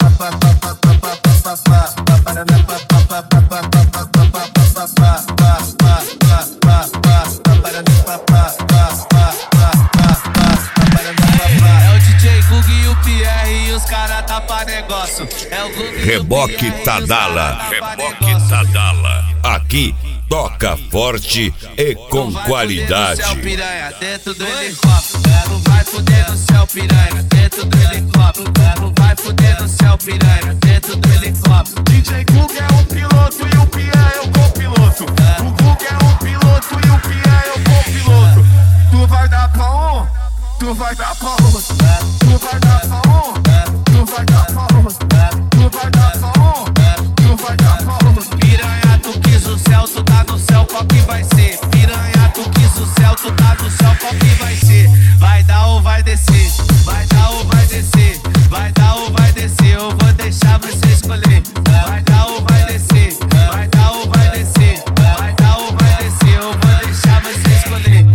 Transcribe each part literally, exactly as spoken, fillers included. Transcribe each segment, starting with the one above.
Reboque Tadala, Reboque Tadala. Aqui toca forte e com qualidade. Piranha dentro do helicóptero, vai fuder no céu, piranha dentro do helicóptero, vai fuder no céu, piranha dentro do helicóptero. D J Gug é o piloto e o Pia é o copiloto. O Gug é o piloto e o Pia é o copiloto. Tu vai dar pra um, tu vai dar pra outro. Tu vai dar pra um, tu vai dar pra outro. Tu vai dar pra um, tu vai dar pra outro. Piranha, tu quis o céu, tu tá no céu, qual que vai ser? Piranha, tu quis o céu, tu tá no céu, qual que vai ser? Vai dar ou vai descer? Vai dar ou vai descer? Vai dar ou vai descer? Eu vou deixar você escolher. Vai dar ou vai descer? Vai dar ou vai descer? Vai dar ou vai descer? Eu vou deixar você escolher.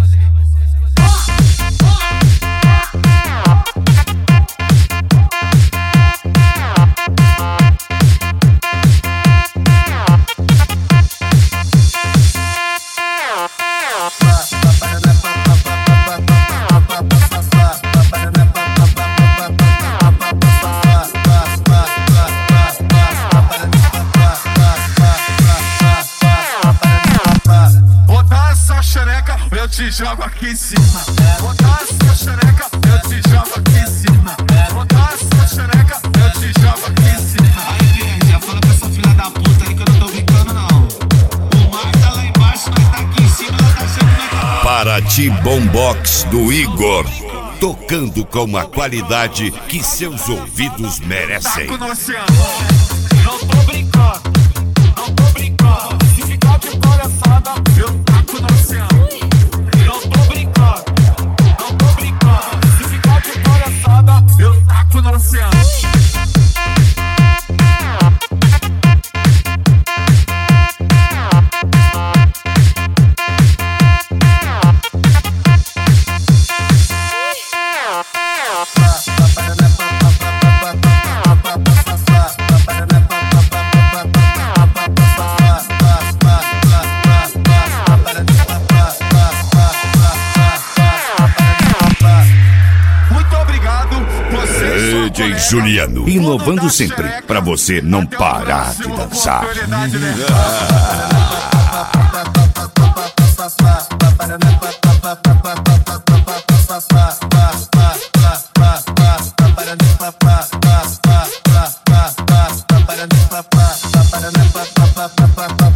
Eu te jogo aqui em cima. Botar essa xereca, eu te jogo aqui em cima. Botar essa xereca, eu te jogo aqui em cima. Aí, já fala pra essa filha da puta aí que eu não tô brincando, não. O mar tá lá embaixo, nós tá aqui em cima, ela tá achando que nós tá... Paraty Bombox do Igor, tocando com uma qualidade que seus ouvidos merecem. Taco no oceano. Não tô brincando, não tô brincando. Se ficar de palhaçada, eu taco no oceano. Eu taco no oceano. D J Juliano, inovando sempre, pra você não parar de dançar. Pa